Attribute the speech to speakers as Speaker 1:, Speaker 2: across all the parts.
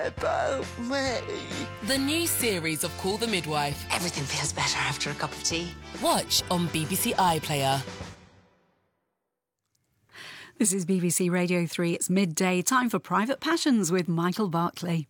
Speaker 1: about me.
Speaker 2: The new series of Call the Midwife.
Speaker 3: Everything feels better after a cup of tea.
Speaker 2: Watch on BBC iPlayer.
Speaker 4: This is BBC Radio 3. It's midday. Time for Private Passions with Michael Barclay.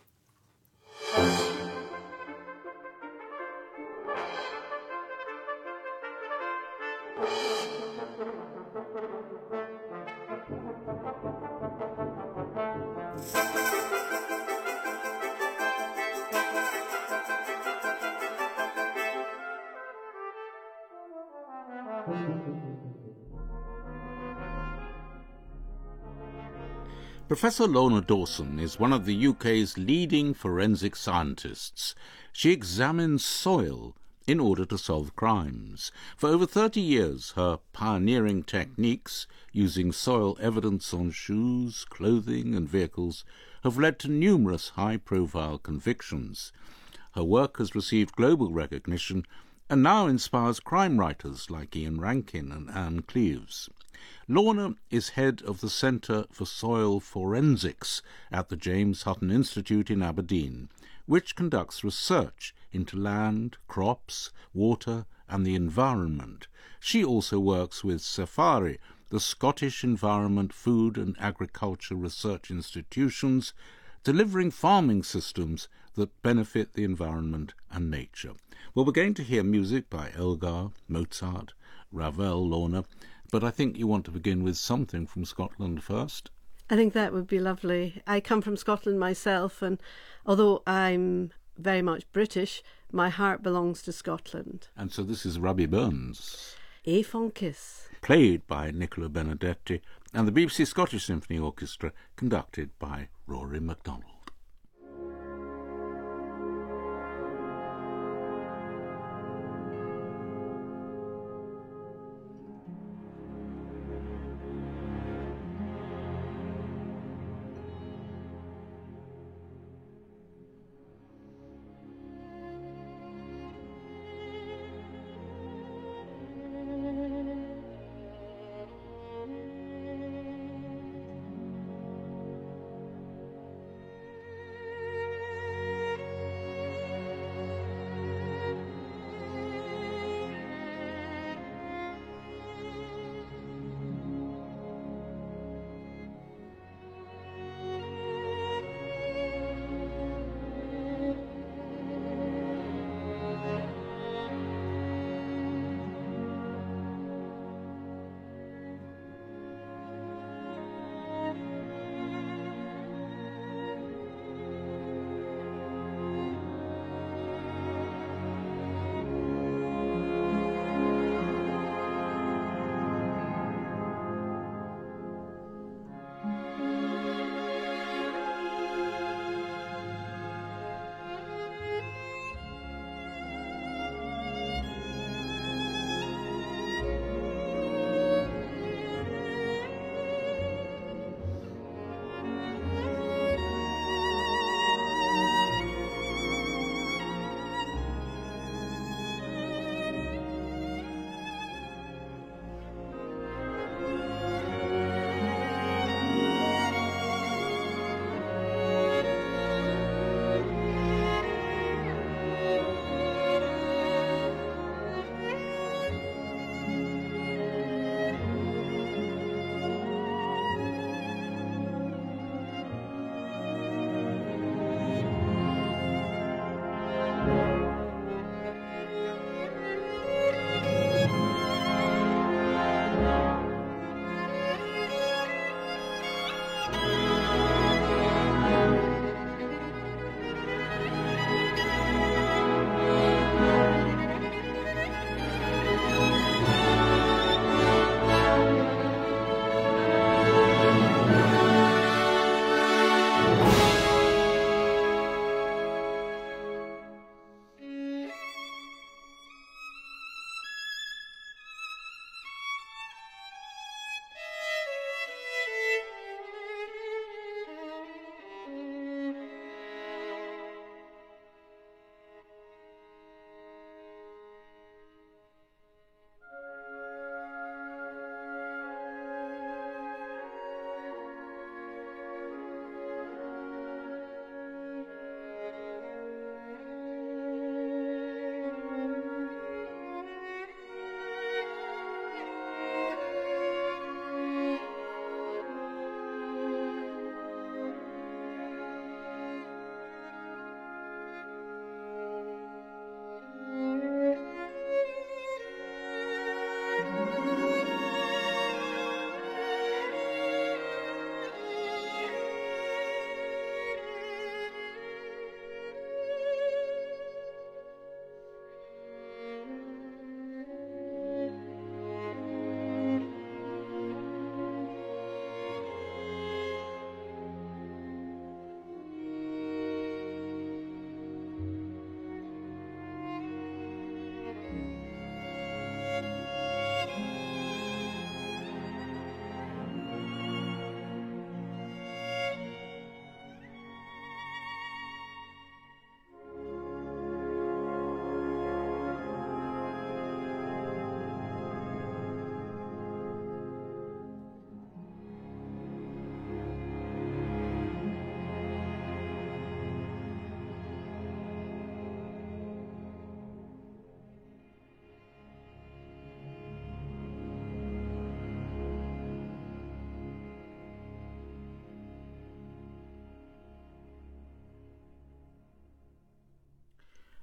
Speaker 5: Professor Lorna Dawson is one of the UK's leading forensic scientists. She examines soil in order to solve crimes. For over 30 years, her pioneering techniques, using soil evidence on shoes, clothing and vehicles, have led to numerous high-profile convictions. Her work has received global recognition and now inspires crime writers like Ian Rankin and Anne Cleeves. Lorna is head of the Centre for Soil Forensics at the James Hutton Institute in Aberdeen, which conducts research into land, crops, water and the environment. She also works with SAFARI, the Scottish Environment, Food and Agriculture Research Institutions, delivering farming systems that benefit the environment and nature. Well, we're going to hear music by Elgar, Mozart, Ravel, Lorna, but I think you want to begin with something from Scotland first.
Speaker 6: I think that would be lovely. I come from Scotland myself, and although I'm very much British, my heart belongs to Scotland.
Speaker 5: And so this is Robbie Burns.
Speaker 6: A Fonkis.
Speaker 5: Played by Nicola Benedetti, and the BBC Scottish Symphony Orchestra, conducted by Rory MacDonald.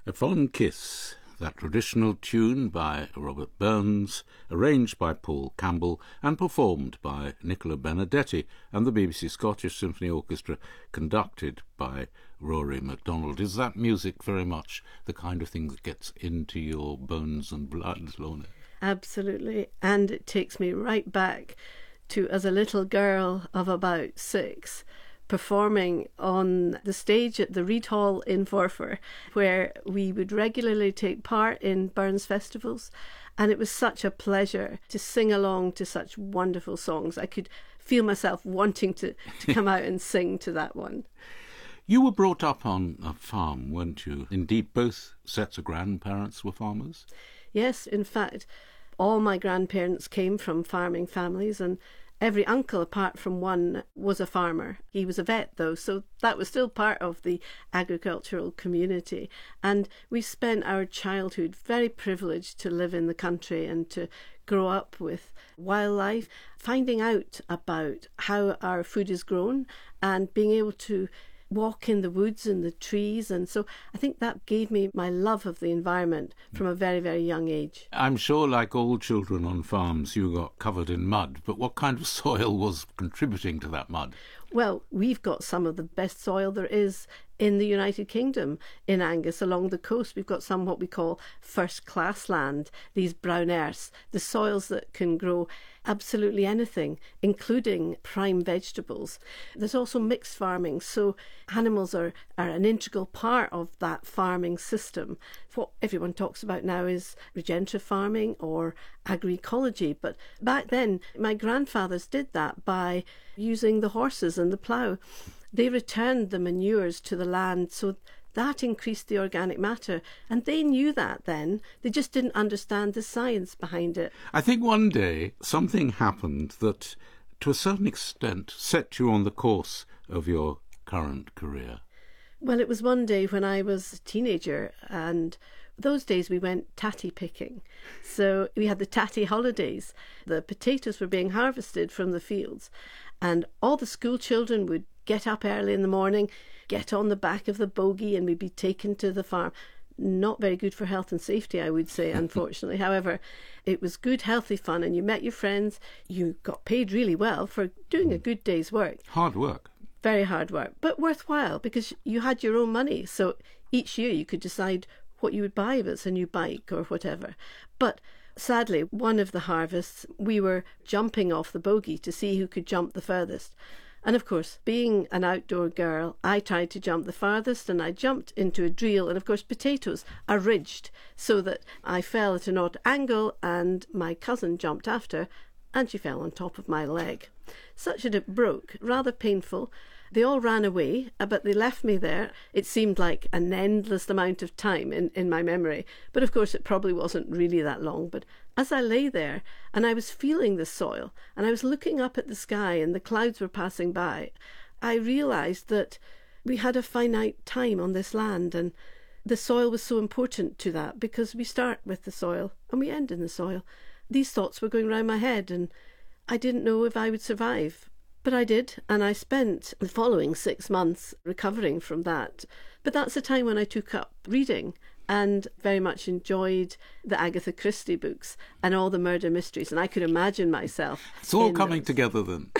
Speaker 5: A Fond Kiss, that traditional tune by Robert Burns, arranged by Paul Campbell and performed by Nicola Benedetti and the BBC Scottish Symphony Orchestra, conducted by Rory MacDonald. Is that music very much the kind of thing that gets into your bones and blood, Lorna?
Speaker 6: Absolutely, and it takes me right back to as a little girl of about 6, performing on the stage at the Reed Hall in Forfar, where we would regularly take part in Burns festivals, and it was such a pleasure to sing along to such wonderful songs. I could feel myself wanting to come out and sing to that one.
Speaker 5: You were brought up on a farm, weren't you? Indeed, both sets of grandparents were farmers?
Speaker 6: Yes, in fact, all my grandparents came from farming families, and every uncle, apart from one, was a farmer. He was a vet, though, so that was still part of the agricultural community. And we spent our childhood very privileged to live in the country and to grow up with wildlife, finding out about how our food is grown and being able to walk in the woods and the trees. And so I think that gave me my love of the environment from a very, very young age.
Speaker 5: I'm sure, like all children on farms, you got covered in mud, but what kind of soil was contributing to that mud?
Speaker 6: Well, we've got some of the best soil there is in the United Kingdom. In Angus, along the coast, we've got some what we call first-class land, these brown earths, the soils that can grow absolutely anything, including prime vegetables. There's also mixed farming, so animals are an integral part of that farming system. What everyone talks about now is regenerative farming or agroecology, but back then my grandfathers did that by using the horses and the plough. They returned the manures to the land, so that increased the organic matter. And they knew that then. They just didn't understand the science behind it.
Speaker 5: I think one day something happened that, to a certain extent, set you on the course of your current career.
Speaker 6: Well, it was one day when I was a teenager, and those days we went tatty picking. So we had the tatty holidays. The potatoes were being harvested from the fields, and all the school children would get up early in the morning, get on the back of the bogey, and we'd be taken to the farm. Not very good for health and safety, I would say, unfortunately. However, it was good, healthy fun, and you met your friends. You got paid really well for doing a good day's work.
Speaker 5: Hard work.
Speaker 6: Very hard work, but worthwhile, because you had your own money. So each year you could decide what you would buy, if it's a new bike or whatever. But sadly, one of the harvests, we were jumping off the bogey to see who could jump the furthest. And of course, being an outdoor girl, I tried to jump the farthest, and I jumped into a dreel. And of course, potatoes are ridged so that I fell at an odd angle, and my cousin jumped after, and she fell on top of my leg, such that it broke. Rather painful. They all ran away, but they left me there. It seemed like an endless amount of time in my memory, but of course it probably wasn't really that long. But as I lay there and I was feeling the soil and I was looking up at the sky and the clouds were passing by, I realised that we had a finite time on this land, and the soil was so important to that, because we start with the soil and we end in the soil. These thoughts were going round my head, and I didn't know if I would survive. But I did, and I spent the following 6 months recovering from that. But that's the time when I took up reading and very much enjoyed the Agatha Christie books and all the murder mysteries, and I could imagine myself.
Speaker 5: It's all coming together then.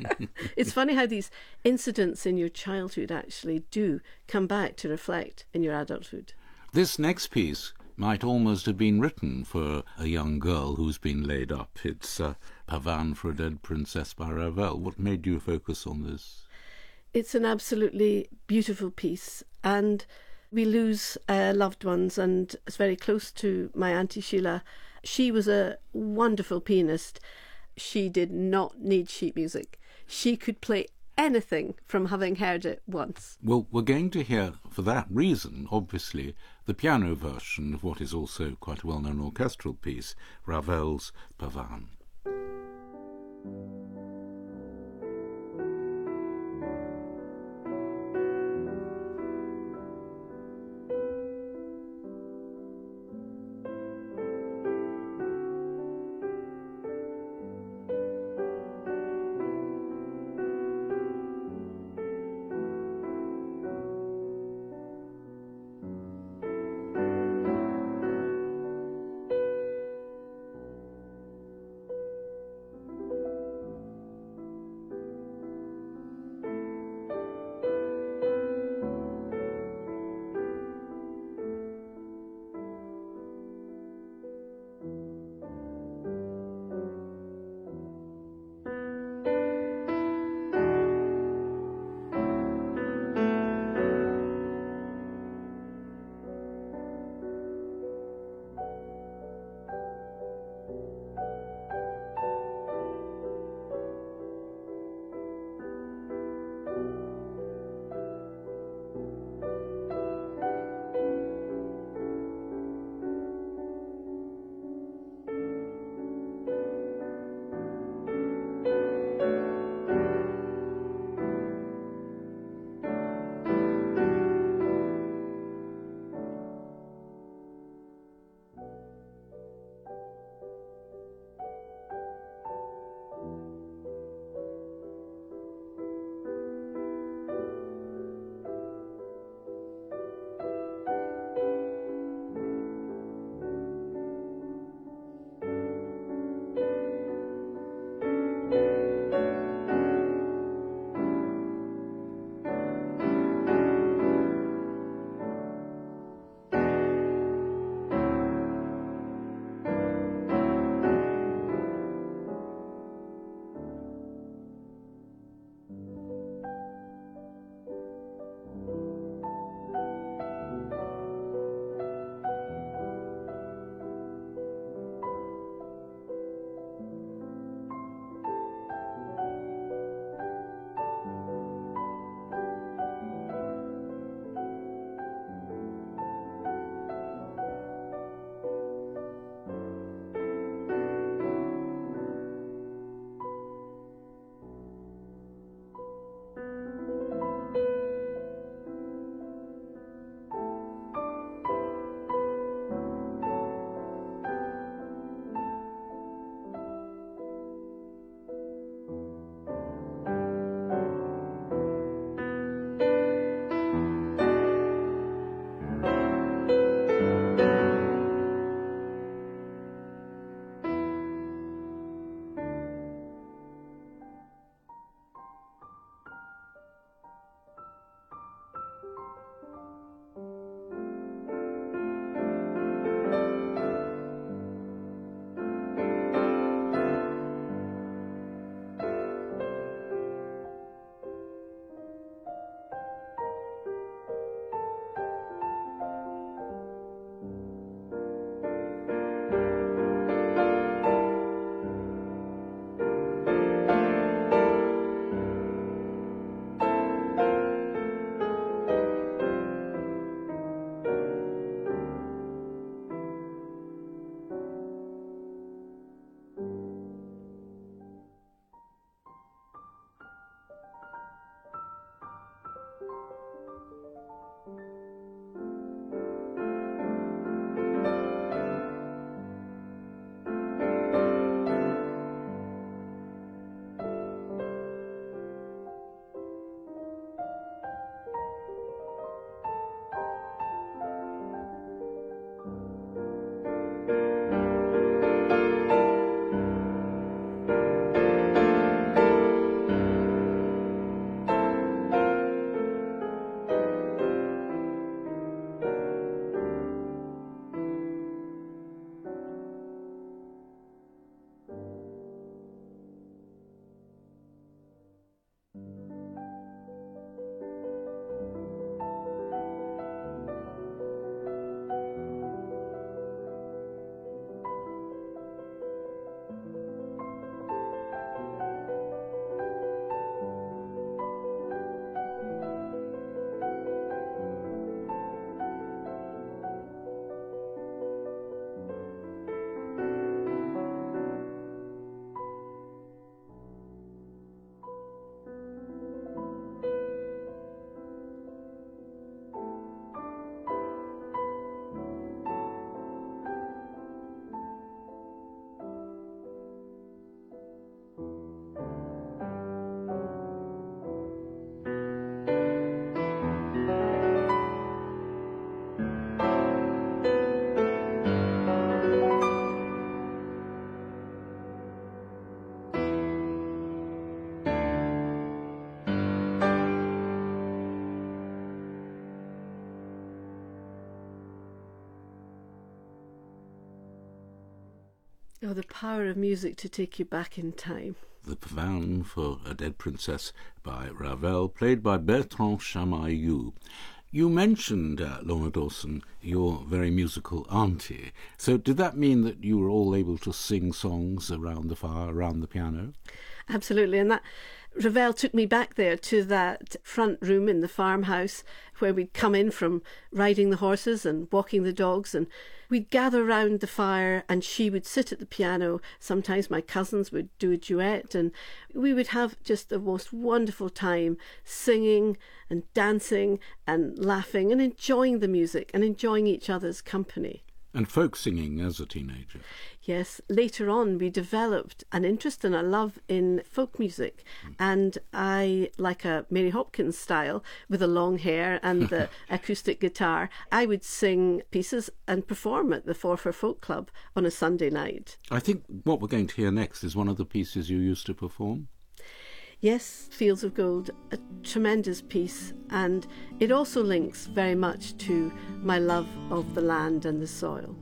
Speaker 6: It's funny how these incidents in your childhood actually do come back to reflect in your adulthood.
Speaker 5: This next piece might almost have been written for a young girl who's been laid up. It's Pavane for a Dead Princess by Ravel. What made you focus on this?
Speaker 6: It's an absolutely beautiful piece, and we lose loved ones, and it's very close to my Auntie Sheila. She was a wonderful pianist. She did not need sheet music. She could play anything from having heard it once.
Speaker 5: Well, we're going to hear, for that reason, obviously, the piano version of what is also quite a well-known orchestral piece, Ravel's Pavane.
Speaker 6: Oh, the power of music to take you back in time.
Speaker 5: The Pavane for a Dead Princess by Ravel, played by Bertrand Chamayou. You mentioned, Lorna Dawson, your very musical auntie. So did that mean that you were all able to sing songs around the fire, around the piano?
Speaker 6: Absolutely, and that Ravel took me back there to that front room in the farmhouse where we'd come in from riding the horses and walking the dogs, and we'd gather round the fire and she would sit at the piano. Sometimes my cousins would do a duet and we would have just the most wonderful time singing and dancing and laughing and enjoying the music and enjoying each other's company.
Speaker 5: And folk singing as a teenager.
Speaker 6: Yes, later on we developed an interest and a love in folk music, and I, like a Mary Hopkins style, with the long hair and the acoustic guitar, I would sing pieces and perform at the Forfar Folk Club on a Sunday night.
Speaker 5: I think what we're going to hear next is one of the pieces you used to perform.
Speaker 6: Yes, Fields of Gold, a tremendous piece, and it also links very much to my love of the land and the soil.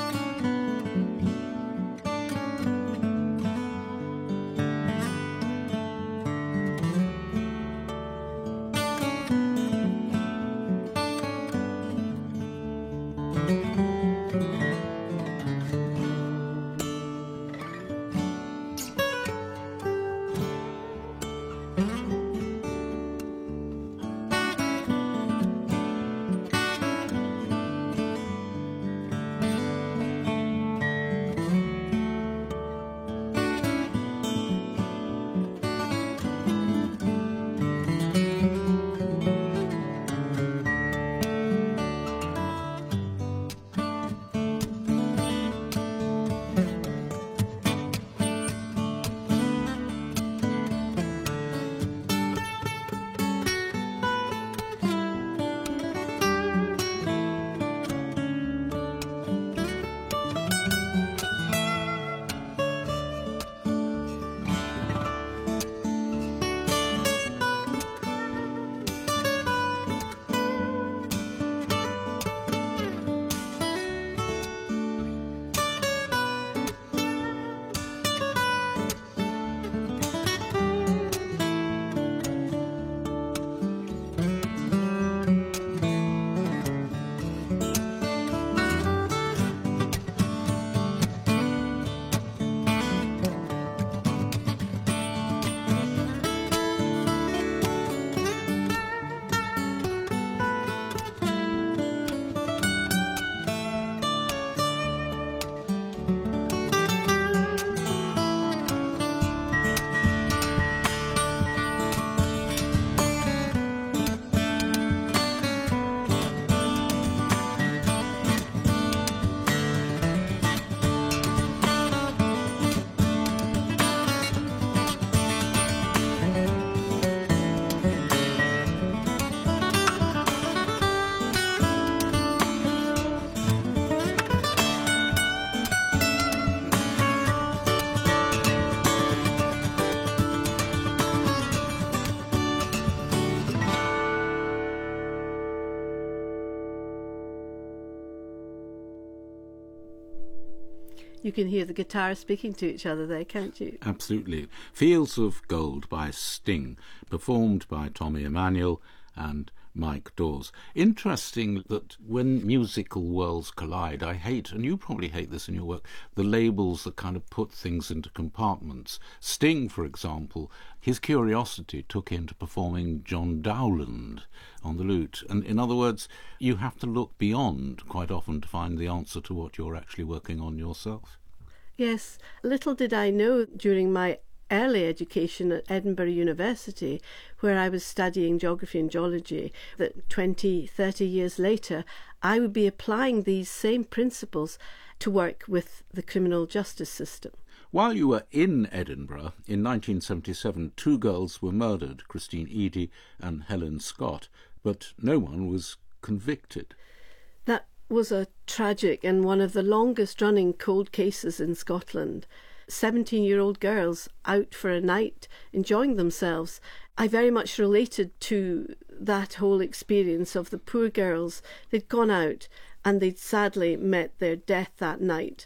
Speaker 6: You can hear the guitars speaking to each other there, can't you?
Speaker 5: Absolutely. Fields of Gold by Sting, performed by Tommy Emmanuel and Mike Dawes. Interesting that when musical worlds collide, I hate, and you probably hate this in your work, the labels that kind of put things into compartments. Sting, for example, his curiosity took him to performing John Dowland on the lute. And in other words, you have to look beyond quite often to find the answer to what you're actually working on yourself.
Speaker 6: Yes, little did I know during my early education at Edinburgh University, where I was studying geography and geology, that 20, 30 years later, I would be applying these same principles to work with the criminal justice system.
Speaker 5: While you were in Edinburgh, in 1977, two girls were murdered, Christine Eady and Helen Scott, but no one was convicted.
Speaker 6: That was a tragic and one of the longest-running cold cases in Scotland. 17-year-old girls out for a night, enjoying themselves. I very much related to that whole experience of the poor girls. They'd gone out and they'd sadly met their death that night.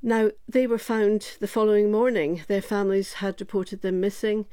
Speaker 6: Now, they were found the following morning. Their families had reported them missing,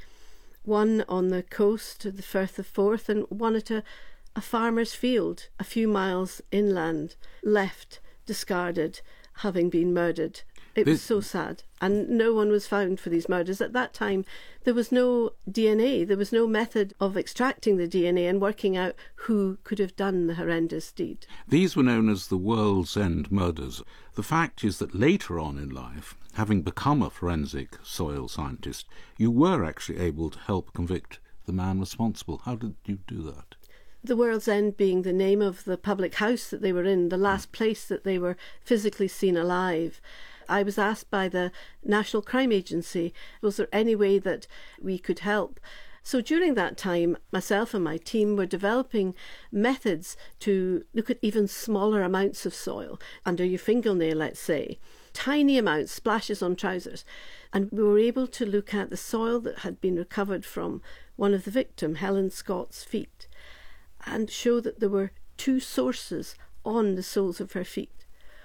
Speaker 6: one on the coast, the Firth of Forth, and one at a farmer's field a few miles inland, left discarded, having been murdered. It was so sad. And no one was found for these murders. At that time, there was no DNA. There was no method of extracting the DNA and working out who could have done the horrendous deed.
Speaker 5: These were known as the World's End murders. The fact is that later on in life, having become a forensic soil scientist, you were actually able to help convict the man responsible. How did you do that?
Speaker 6: The World's End being the name of the public house that they were in, the last place that they were physically seen alive. I was asked by the National Crime Agency, was there any way that we could help? So during that time, myself and my team were developing methods to look at even smaller amounts of soil, under your fingernail, let's say, tiny amounts, splashes on trousers. And we were able to look at the soil that had been recovered from one of the victim, Helen Scott's feet, and show that there were two sources on the soles of her feet.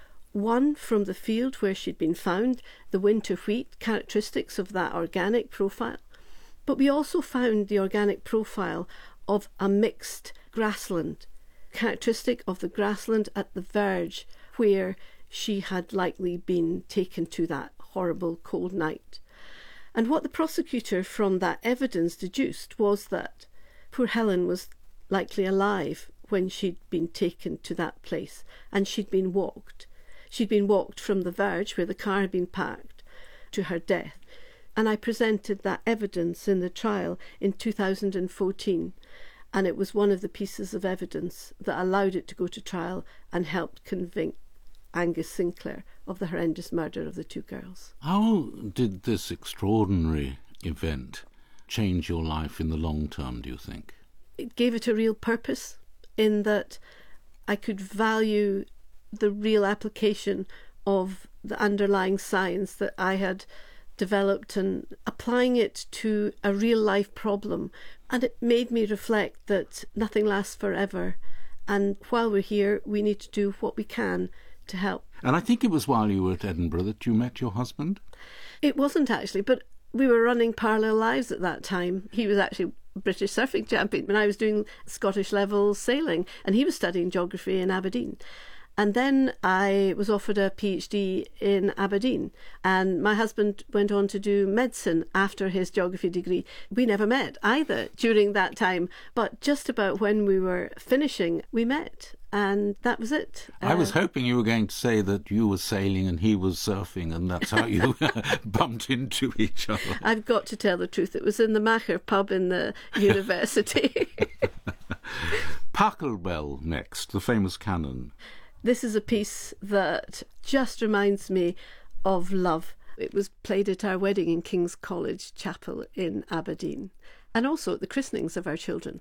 Speaker 6: One from the field where she'd been found, the winter wheat, characteristics of that organic profile. But we also found the organic profile of a mixed grassland, characteristic of the grassland at the verge where she had likely been taken to that horrible cold night. And what the prosecutor from that evidence deduced was that poor Helen was likely alive when she'd been taken to that place, and she'd been walked. She'd been walked from the verge where the car had been parked to her death. And I presented that evidence in the trial in 2014. And it was one of the pieces of evidence that allowed it to go to trial and helped convict Angus Sinclair of the horrendous murder of the two girls.
Speaker 5: How did this extraordinary event change your life in the long term, do you think?
Speaker 6: It gave it a real purpose in that I could value the real application of the underlying science that I had developed and applying it to a real life problem. And it made me reflect that nothing lasts forever. And while we're here, we need to do what we can to help.
Speaker 5: And I think it was while you were at Edinburgh that you met your husband?
Speaker 6: It wasn't actually, but we were running parallel lives at that time. He was actually British surfing champion when I was doing Scottish level sailing, and he was studying geography in Aberdeen. And then I was offered a PhD in Aberdeen, and my husband went on to do medicine after his geography degree. We never met either during that time, but just about when we were finishing, we met, and that was it.
Speaker 5: I was hoping you were going to say that you were sailing and he was surfing, and that's how you bumped into each other.
Speaker 6: I've got to tell the truth. It was in the Macher pub in the university.
Speaker 5: Pachelbel next, the famous canon.
Speaker 6: This is a piece that just reminds me of love. It was played at our wedding in King's College Chapel in Aberdeen, and also at the christenings of our children.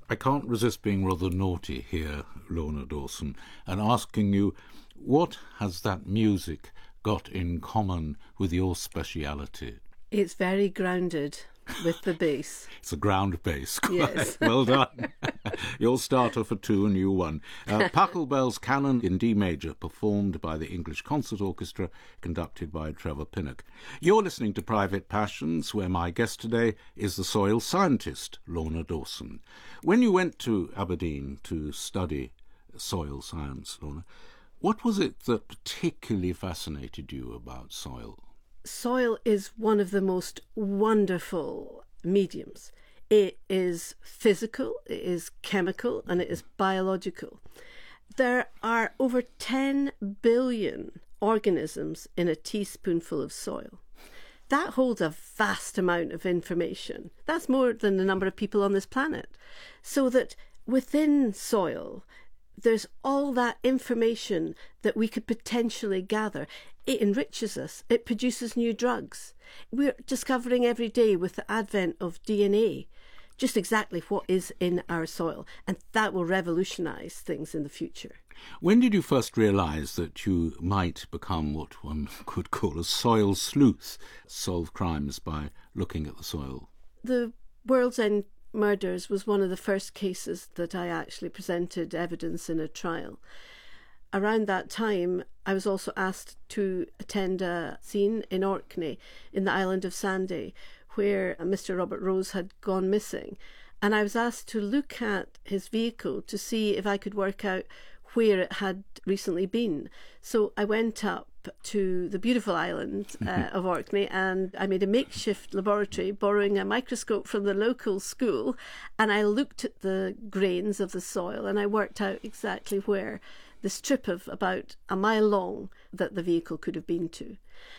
Speaker 5: I can't resist being rather naughty here, Lorna Dawson, and asking you, what has that music got in common with your speciality?
Speaker 6: It's very grounded with the bass.
Speaker 5: It's a ground bass.
Speaker 6: Yes.
Speaker 5: Well done. Your starter for two and you won. Pachelbel's Canon in D major, performed by the English Concert Orchestra, conducted by Trevor Pinnock. You're listening to Private Passions, where my guest today is the soil scientist, Lorna Dawson. When you went to Aberdeen to study soil science, Lorna, what was it that particularly fascinated you about soil?
Speaker 6: Soil is one of the most wonderful mediums. It is physical, it is chemical, and it is biological. There are over 10 billion organisms in a teaspoonful of soil. That holds a vast amount of information. That's more than the number of people on this planet. So that within soil, there's all that information that we could potentially gather. It enriches us. It produces new drugs. We're discovering every day with the advent of DNA just exactly what is in our soil, and that will revolutionise things in the future.
Speaker 5: When did you first realise that you might become what one could call a soil sleuth, solve crimes by looking at the soil?
Speaker 6: The World's End murders was one of the first cases that I actually presented evidence in a trial. Around that time, I was also asked to attend a scene in Orkney, in the island of Sandy, where Mr. Robert Rose had gone missing. And I was asked to look at his vehicle to see if I could work out where it had recently been. So I went up to the beautiful island of Orkney, and I made a makeshift laboratory, borrowing a microscope from the local school, and I looked at the grains of the soil, and I worked out exactly where the strip of about a mile long that the vehicle could have been to.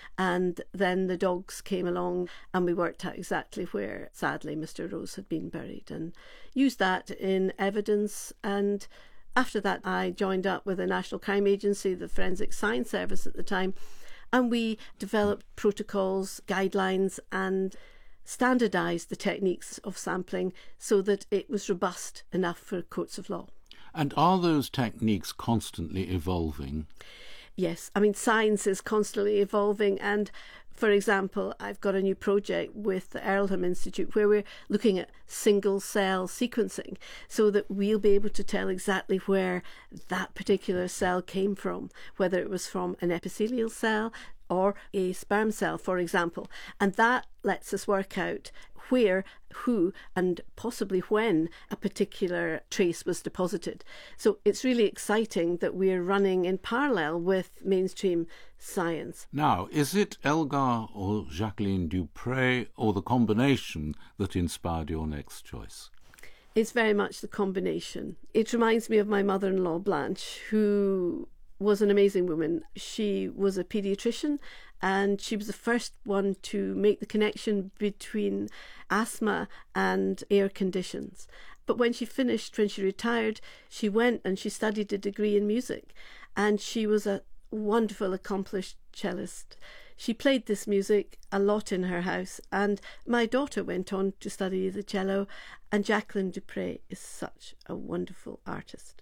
Speaker 6: And then the dogs came along and we worked out exactly where, sadly, Mr. Rose had been buried, and used that in evidence. And after that, I joined up with the National Crime Agency, the Forensic Science Service at the time, and we developed protocols, guidelines, and standardised the techniques of sampling so that it was robust enough for courts of law.
Speaker 5: And are those techniques constantly evolving?
Speaker 6: Yes, I mean, science is constantly evolving, and for example, I've got a new project with the Earlham Institute where we're looking at single cell sequencing so that we'll be able to tell exactly where that particular cell came from, whether it was from an epithelial cell or a sperm cell, for example. And that lets us work out where, who, and possibly when a particular trace was deposited. So it's really exciting that we're running in parallel with mainstream science.
Speaker 5: Now, is it Elgar or Jacqueline Dupre, or the combination, that inspired your next choice?
Speaker 6: It's very much the combination. It reminds me of my mother-in-law, Blanche, who was an amazing woman. She was a paediatrician, and she was the first one to make the connection between asthma and air conditions. But when she retired, she went and she studied a degree in music, and she was a wonderful, accomplished cellist. She played this music a lot in her house, and my daughter went on to study the cello, and Jacqueline Dupre is such a wonderful artist.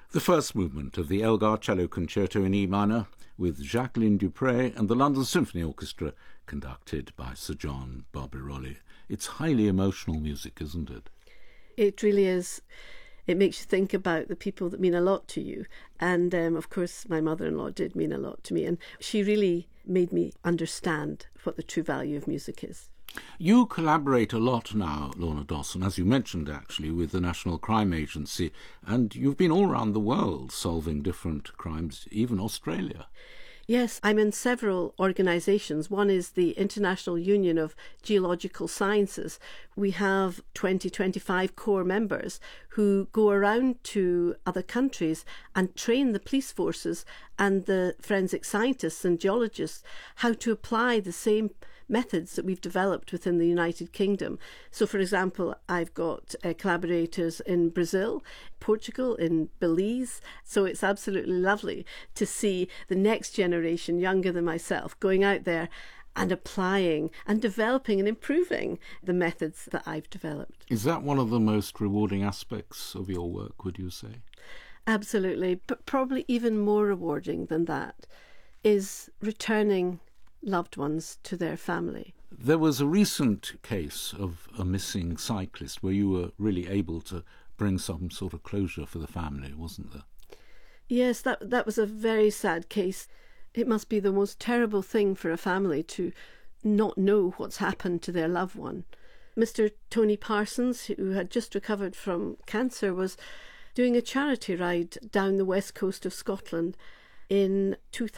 Speaker 5: The first movement of the Elgar Cello Concerto in E minor with Jacqueline Dupre and the London Symphony Orchestra, conducted by Sir John Barbirolli. It's highly emotional music, isn't it?
Speaker 6: It really is. It makes you think about the people that mean a lot to you. And of course, my mother-in-law did mean a lot to me. And she really made me understand what the true value of music is.
Speaker 5: You collaborate a lot now, Lorna Dawson, as you mentioned actually, with the National Crime Agency, and you've been all around the world solving different crimes, even Australia.
Speaker 6: Yes, I'm in several organisations. One is the International Union of Geological Sciences. We have 25 core members who go around to other countries and train the police forces and the forensic scientists and geologists how to apply the same methods that we've developed within the United Kingdom. So, for example, I've got collaborators in Brazil, Portugal, in Belize. So it's absolutely lovely to see the next generation, younger than myself, going out there and applying and developing and improving the methods that I've developed.
Speaker 5: Is that one of the most rewarding aspects of your work, would you say?
Speaker 6: Absolutely. But probably even more rewarding than that is returning loved ones to their family.
Speaker 5: There was a recent case of a missing cyclist where you were really able to bring some sort of closure for the family, wasn't there?
Speaker 6: Yes, that was a very sad case. It must be the most terrible thing for a family to not know what's happened to their loved one. Mr. Tony Parsons, who had just recovered from cancer, was doing a charity ride down the west coast of Scotland in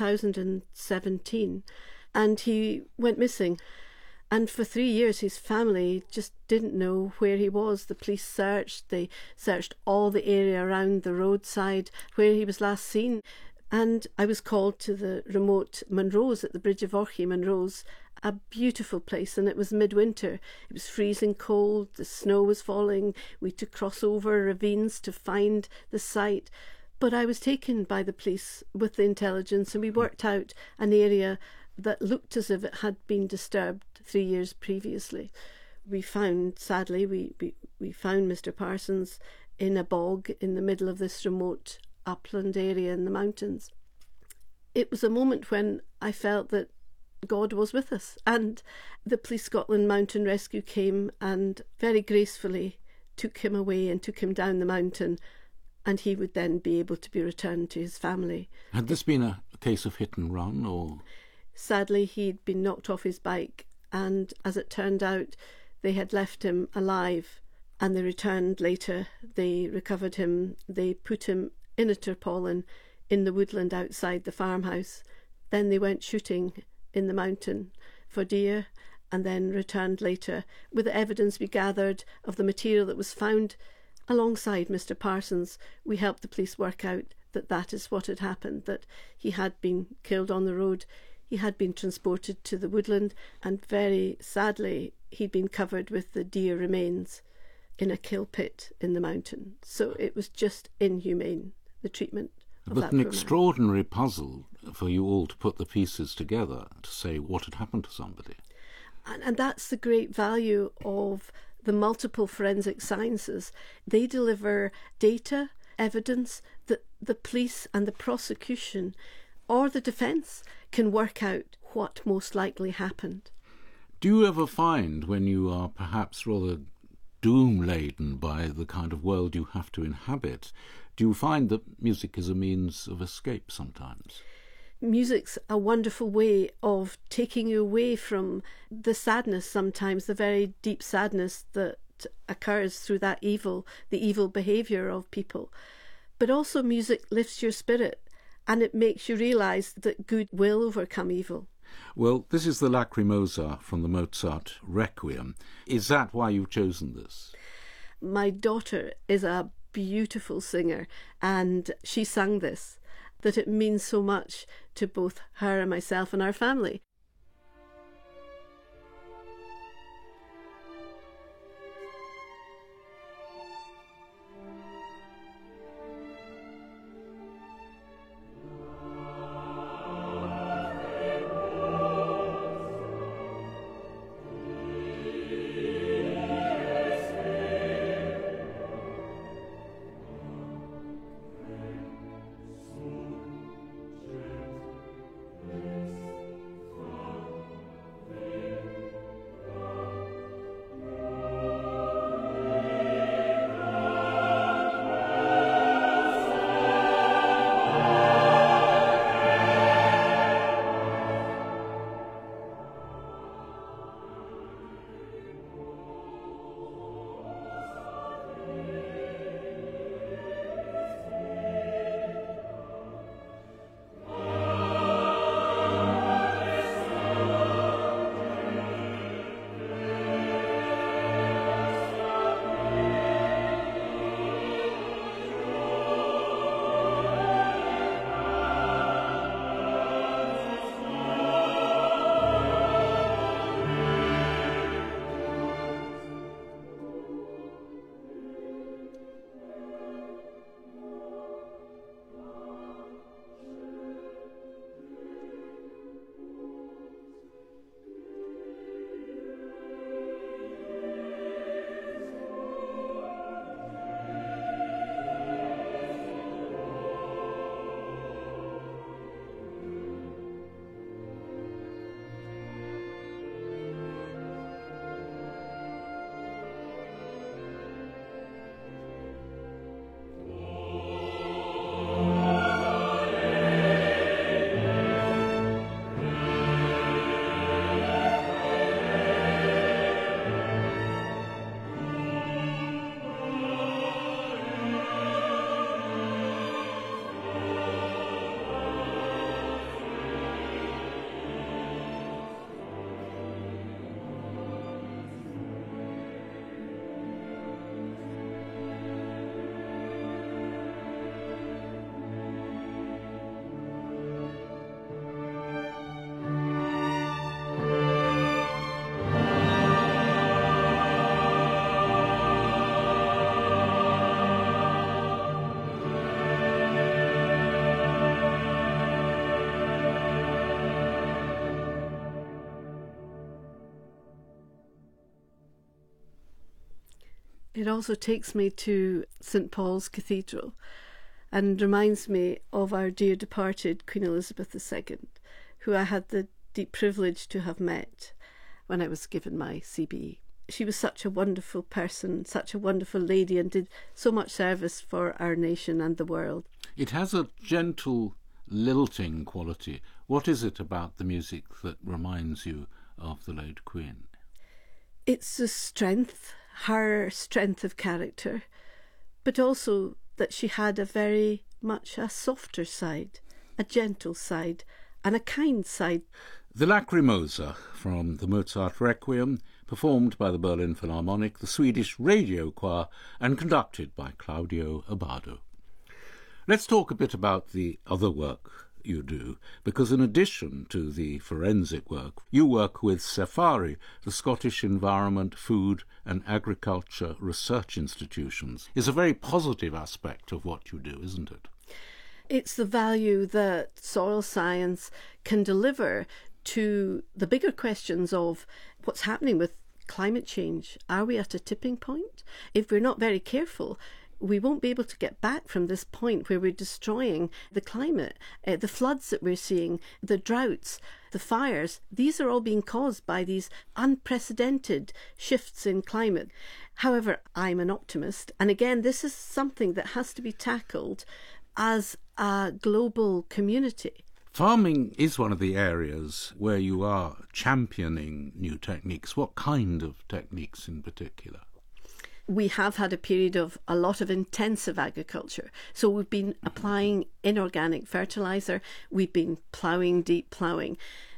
Speaker 6: 2017. And he went missing. And for 3 years, his family just didn't know where he was. The police searched. They searched all the area around the roadside where he was last seen. And I was called to the remote Monrose at the Bridge of Orchy, Monrose, a beautiful place. And it was midwinter. It was freezing cold. The snow was falling. We had to cross over ravines to find the site. But I was taken by the police with the intelligence, and we worked out an area that looked as if it had been disturbed 3 years previously. We found, sadly, we found Mr. Parsons in a bog in the middle of this remote upland area in the mountains. It was a moment when I felt that God was with us, and the Police Scotland Mountain Rescue came and very gracefully took him away and took him down the mountain, and he would then be able to be returned to his family.
Speaker 5: Had this been a case of hit and run, or...?
Speaker 6: Sadly, he'd been knocked off his bike, and as it turned out, they had left him alive, and they returned later. They recovered him. They put him in a tarpaulin in the woodland outside the farmhouse. Then they went shooting in the mountain for deer, and then returned later with the evidence we gathered of the material that was found alongside Mr. Parsons. We helped the police work out that that is what had happened, that he had been killed on the road. He had been transported to the woodland, and very sadly he'd been covered with the deer remains in a kill pit in the mountain. So it was just inhumane, the treatment of that
Speaker 5: But an
Speaker 6: poor man.
Speaker 5: extraordinary puzzle for you all to put the pieces together to say what had happened to somebody.
Speaker 6: And that's the great value of the multiple forensic sciences. They deliver data, evidence that the police and the prosecution or the defence can work out what most likely happened.
Speaker 5: Do you ever find, when you are perhaps rather doom-laden by the kind of world you have to inhabit, do you find that music is a means of escape sometimes?
Speaker 6: Music's a wonderful way of taking you away from the sadness sometimes, the very deep sadness that occurs through that the evil behaviour of people. But also music lifts your spirit, and it makes you realise that good will overcome evil.
Speaker 5: Well, this is the Lacrimosa from the Mozart Requiem. Is that why you've chosen this?
Speaker 6: My daughter is a beautiful singer, and she sang this, that it means so much to both her and myself and our family. It also takes me to St Paul's Cathedral and reminds me of our dear departed Queen Elizabeth II, who I had the deep privilege to have met when I was given my CBE. She was such a wonderful person, such a wonderful lady, and did so much service for our nation and the world.
Speaker 5: It has a gentle, lilting quality. What is it about the music that reminds you of the late Queen?
Speaker 6: It's the strength, her strength of character, but also that she had a very much a softer side, a gentle side, and a kind side.
Speaker 5: The Lacrimosa from the Mozart Requiem, performed by the Berlin Philharmonic, the Swedish Radio Choir, and conducted by Claudio Abbado. Let's talk a bit about the other work you do, because in addition to the forensic work, you work with SEFARI, the Scottish Environment, Food and Agriculture Research Institutions. It's a very positive aspect of what you do, isn't it?
Speaker 6: It's the value that soil science can deliver to the bigger questions of what's happening with climate change. Are we at a tipping point? If we're not very careful, we won't be able to get back from this point where we're destroying the climate. The floods that we're seeing, the droughts, the fires, these are all being caused by these unprecedented shifts in climate. However, I'm an optimist, and again, this is something that has to be tackled as a global community.
Speaker 5: Farming is one of the areas where you are championing new techniques. What kind of techniques in particular?
Speaker 6: We have had a period of a lot of intensive agriculture. So we've been applying inorganic fertiliser, we've been ploughing, deep ploughing.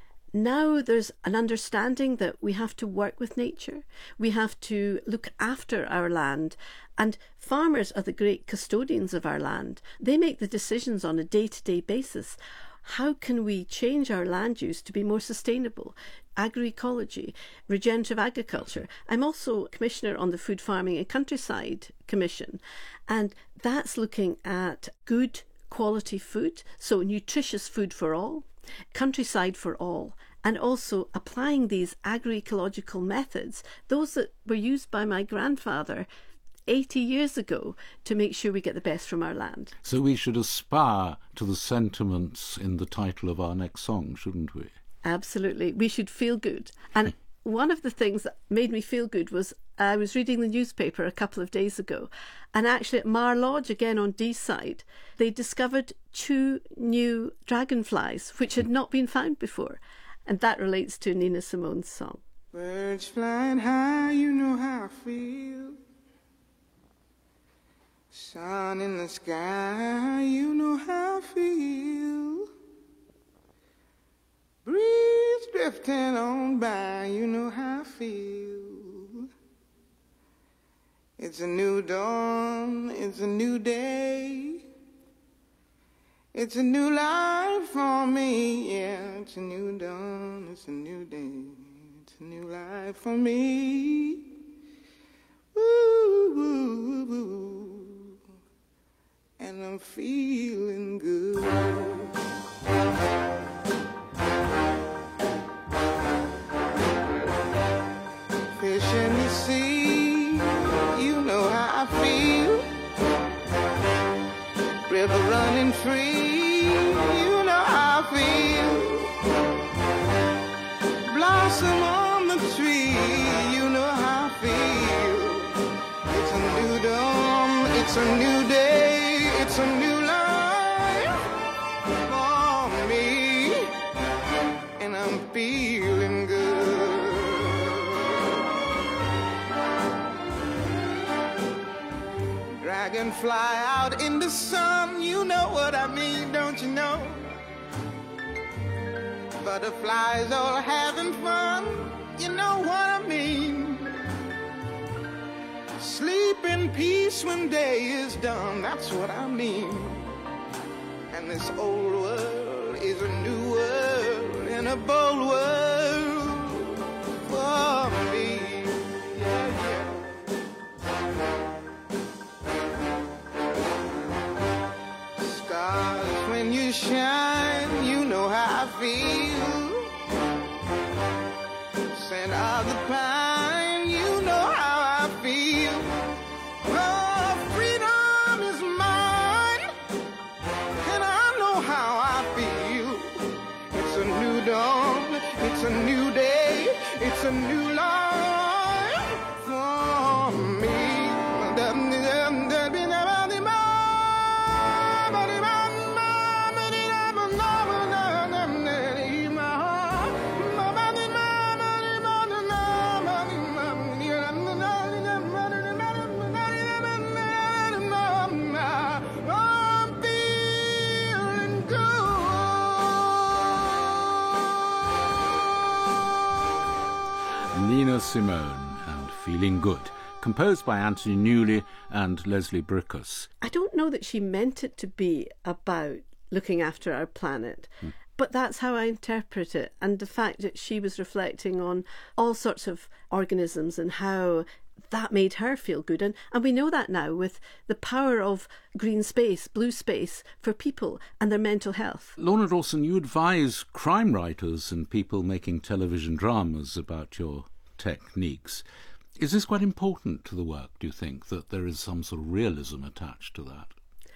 Speaker 6: Now there's an understanding that we have to work with nature, we have to look after our land, and farmers are the great custodians of our land. They make the decisions on a day-to-day basis. How can we change our land use to be more sustainable? Agroecology, regenerative agriculture. I'm also Commissioner on the Food Farming and Countryside Commission, and that's looking at good quality food, so nutritious food for all, countryside for all, and also applying these agroecological methods, those that were used by my grandfather 80 years ago, to make sure we get the best from our land.
Speaker 5: So we should aspire to the sentiments in the title of our next song, shouldn't we?
Speaker 6: Absolutely. We should feel good. And one of the things that made me feel good was I was reading the newspaper a couple of days ago, and actually at Mar Lodge, again on Deeside, they discovered 2 new dragonflies which had not been found before. And that relates to Nina Simone's song.
Speaker 1: Birds flying high, you know how I feel. Sun in the sky, you know how I feel. Breeze drifting on by, you know how I feel. It's a new dawn, it's a new day. It's a new life for me, yeah. It's a new dawn, it's a new day. It's a new life for me. Woo, woo, woo. And I'm feeling good. Fish in the sea, you know how I feel. River running free, you know how I feel. Blossom on the tree, you know how I feel. It's a new dawn, it's a new day. It's a new life for me, and I'm feeling good. Dragonfly out in the sun, you know what I mean, don't you know? Butterflies all having fun, you know what I mean? Sleep in peace when day is done, that's what I mean. And this old world is a new world and a bold world for me. Yeah, yeah. Stars, when you shine, you know how I feel. Scent of the pine, you know how I feel.
Speaker 5: Simone and Feeling Good, composed by Anthony Newley and Leslie Brickus.
Speaker 6: I don't know that she meant it to be about looking after our planet, but that's how I interpret it. And the fact that she was reflecting on all sorts of organisms and how that made her feel good. And we know that now with the power of green space, blue space for people and their mental health.
Speaker 5: Lorna Dawson, you advise crime writers and people making television dramas about your techniques. Is this quite important to the work, do you think, that there is some sort of realism attached to that?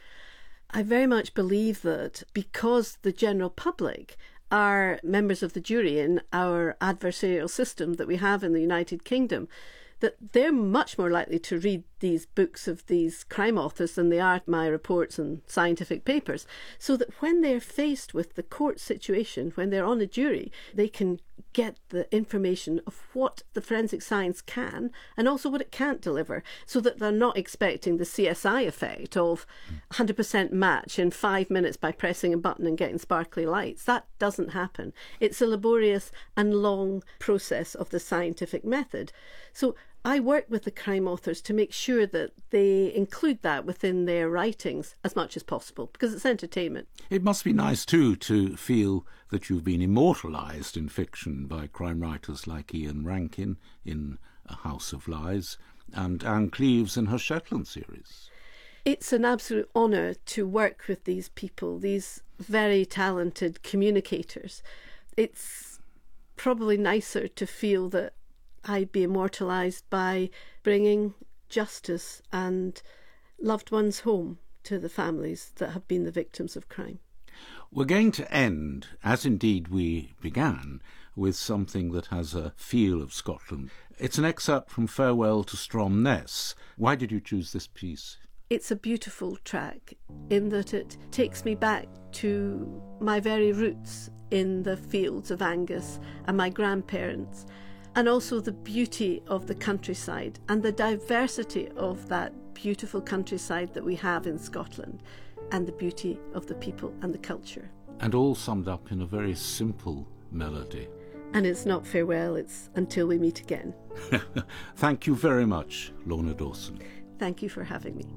Speaker 6: I very much believe that because the general public are members of the jury in our adversarial system that we have in the United Kingdom, that they're much more likely to read these books of these crime authors than they are my reports and scientific papers, so that when they're faced with the court situation, when they're on a jury, they can get the information of what the forensic science can and also what it can't deliver, so that they're not expecting the CSI effect of 100% match in 5 minutes by pressing a button and getting sparkly lights. That doesn't happen. It's a laborious and long process of the scientific method. So I work with the crime authors to make sure that they include that within their writings as much as possible, because it's entertainment.
Speaker 5: It must be nice, too, to feel that you've been immortalised in fiction by crime writers like Ian Rankin in A House of Lies and Anne Cleeves in her Shetland series.
Speaker 6: It's an absolute honour to work with these people, these very talented communicators. It's probably nicer to feel that I'd be immortalised by bringing justice and loved ones home to the families that have been the victims of crime.
Speaker 5: We're going to end, as indeed we began, with something that has a feel of Scotland. It's an excerpt from Farewell to Stromness. Why did you choose this piece?
Speaker 6: It's a beautiful track in that it takes me back to my very roots in the fields of Angus and my grandparents, and also the beauty of the countryside and the diversity of that beautiful countryside that we have in Scotland, and the beauty of the people and the culture.
Speaker 5: And all summed up in a very simple melody.
Speaker 6: And it's not farewell, it's until we meet again.
Speaker 5: Thank you very much, Lorna Dawson.
Speaker 6: Thank you for having me.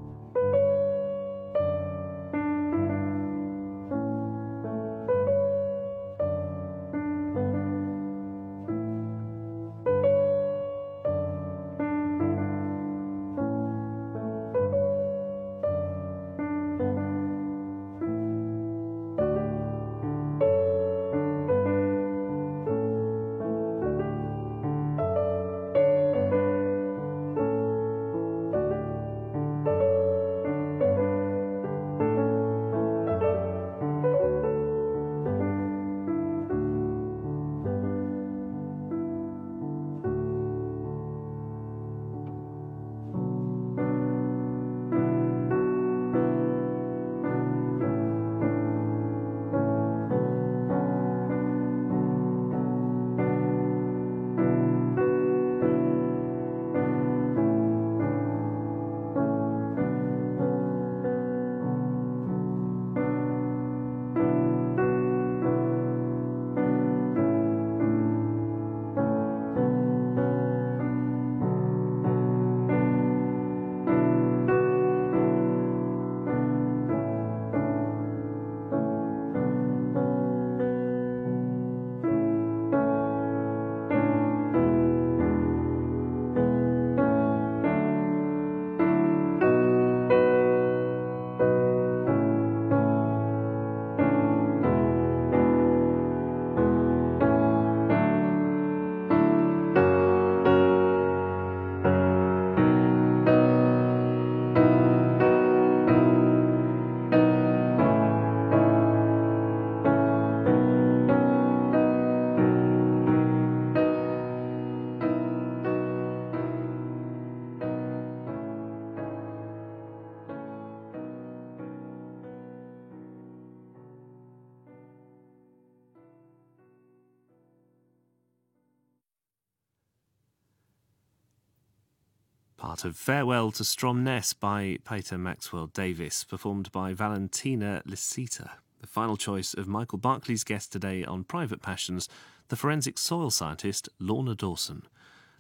Speaker 7: Part of Farewell to Stromness by Peter Maxwell Davies, performed by Valentina Lisita. The final choice of Michael Barclay's guest today on Private Passions, the forensic soil scientist Lorna Dawson.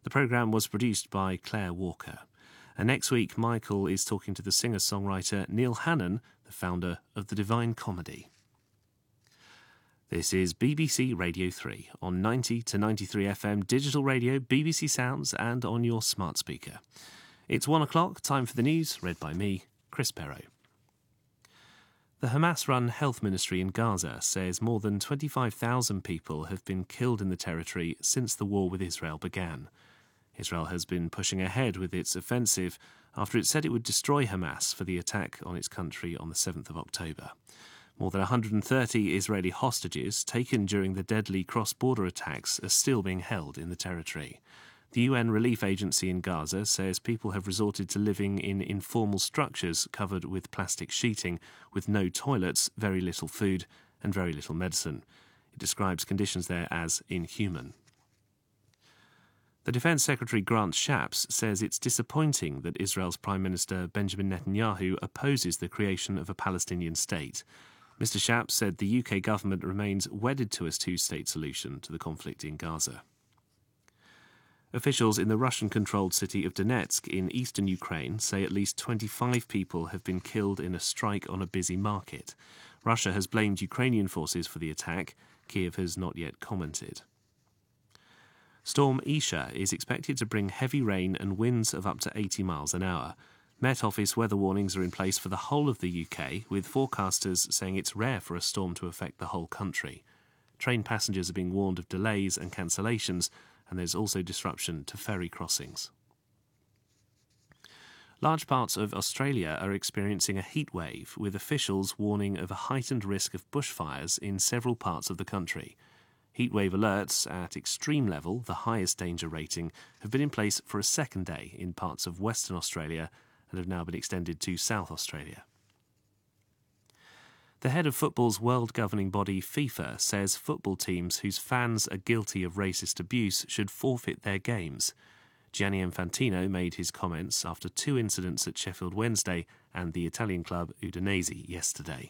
Speaker 7: The programme was produced by Claire Walker. And next week, Michael is talking to the singer-songwriter Neil Hannon, the founder of the Divine Comedy. This is BBC Radio 3 on 90 to 93 FM digital radio, BBC Sounds and on your smart speaker. It's 1 o'clock, time for the news, read by me, Chris Perrow. The Hamas-run health ministry in Gaza says more than 25,000 people have been killed in the territory since the war with Israel began. Israel has been pushing ahead with its offensive after it said it would destroy Hamas for the attack on its country on the 7th of October. More than 130 Israeli hostages taken during the deadly cross-border attacks are still being held in the territory. The UN Relief Agency in Gaza says people have resorted to living in informal structures covered with plastic sheeting, with no toilets, very little food and very little medicine. It describes conditions there as inhuman. The Defence Secretary Grant Shapps says it's disappointing that Israel's Prime Minister Benjamin Netanyahu opposes the creation of a Palestinian state. Mr. Shapps said the UK government remains wedded to a two-state solution to the conflict in Gaza. Officials in the Russian-controlled city of Donetsk in eastern Ukraine say at least 25 people have been killed in a strike on a busy market. Russia has blamed Ukrainian forces for the attack. Kiev has not yet commented. Storm Isha is expected to bring heavy rain and winds of up to 80 miles an hour. Met Office weather warnings are in place for the whole of the UK, with forecasters saying it's rare for a storm to affect the whole country. Train passengers are being warned of delays and cancellations, and there's also disruption to ferry crossings. Large parts of Australia are experiencing a heat wave, with officials warning of a heightened risk of bushfires in several parts of the country. Heatwave alerts at extreme level, the highest danger rating, have been in place for a second day in parts of Western Australia and have now been extended to South Australia. The head of football's world governing body, FIFA, says football teams whose fans are guilty of racist abuse should forfeit their games. Gianni Infantino made his comments after two incidents at Sheffield Wednesday and the Italian club Udinese yesterday.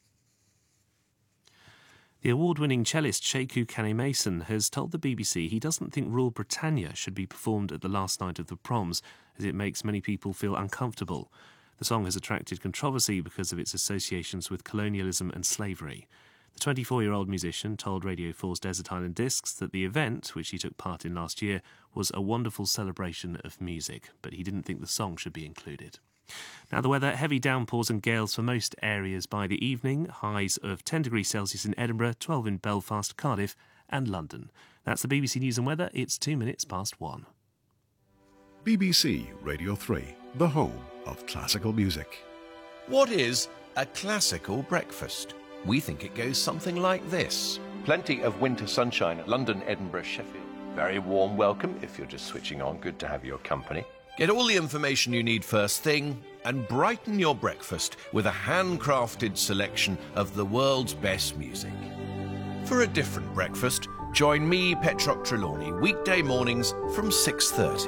Speaker 7: The award-winning cellist Sheku Kanneh-Mason has told the BBC he doesn't think Rule Britannia should be performed at the last night of the proms, as it makes many people feel uncomfortable. The song has attracted controversy because of its associations with colonialism and slavery. The 24-year-old musician told Radio 4's Desert Island Discs that the event, which he took part in last year, was a wonderful celebration of music, but he didn't think the song should be included. Now the weather, heavy downpours and gales for most areas by the evening, highs of 10 degrees Celsius in Edinburgh, 12 in Belfast, Cardiff and London. That's the BBC News and Weather. It's 2 minutes past 1.
Speaker 8: BBC Radio 3, the home of classical music.
Speaker 9: What is a classical breakfast? We think it goes something like this. Plenty of winter sunshine at London, Edinburgh, Sheffield. Very warm welcome if you're just switching on. Good to have your company. Get all the information you need first thing and brighten your breakfast with a handcrafted selection of the world's best music. For a different breakfast, join me, Petrock Trelawney, weekday mornings from 6:30.